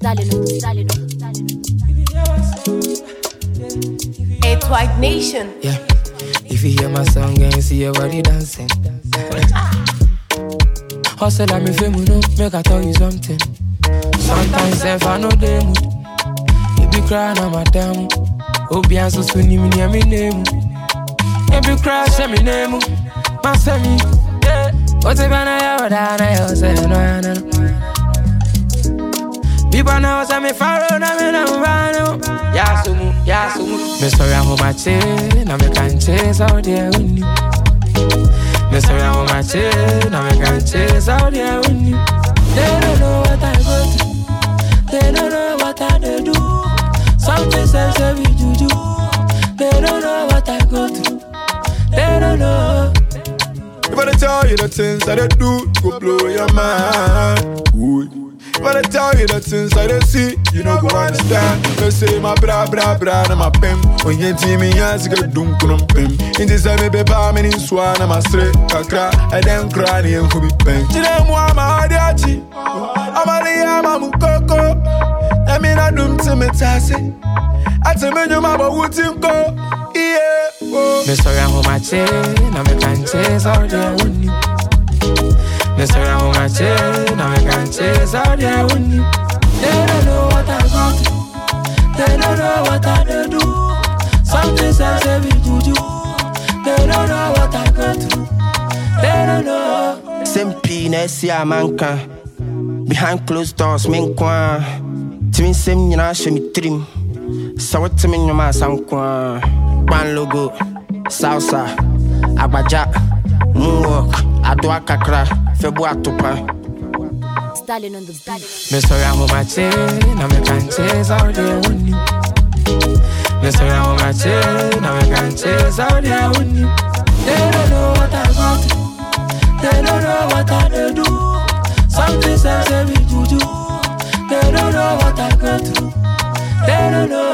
It's White Nation. Yeah, if you hear my song and you see your body dancing. Hustle like me fame, no, make I tell you something. Sometimes if I know the mood, you be crying on my damn. Obian so soon you near me name. You be crying, say me name. My semi, yeah. What's it gonna have down? I say no. People now say me follow, now me no run. Yasumu. Me sorry I'm my chain, now me can't chase out there with you. Me sorry I'm my chain, now me can't chase out there with you. They don't know what I go through. They don't know what I do. Something says every juju. They don't know what I go through. They don't know. If I tell you the things that I do, go blow your mind. Good. If I tell you the things that I see, you don't go understand. They say my bra, na my pim. When you see me, yes, you get dunk on pim. In this time, baby, I'm in swan, I'm a straight, kakra, I don't cry, and who be pink. You know, I'm a hadiachi. I'm a liam, I'm a coco. I mean, I don't see me tassy. I tell me, you're my wooden go. Yeah. Me sorry I'm my chain, now me can't chase out there with you. Me sorry I'm my chain, now me can't chase out there with you. They don't know what I go through. They don't know what I do. Something says every juju. They don't know what I go through. They don't know. Simpi na esi amanka. Behind closed doors, men kwa. Timi sem nyina show me trim. So what to me nyoma sankwa. One logo, salsa, abaja, moonwalk, adwa kakra, febu atupa. Stalin on the beat. Me sorry I'm my chain, now me can't chase out there with you. Me sorry I'm my chain, now me can't chase out there with you. They don't know what I go through. They don't know what I do. Something says every juju. They don't know what I go through. They don't know.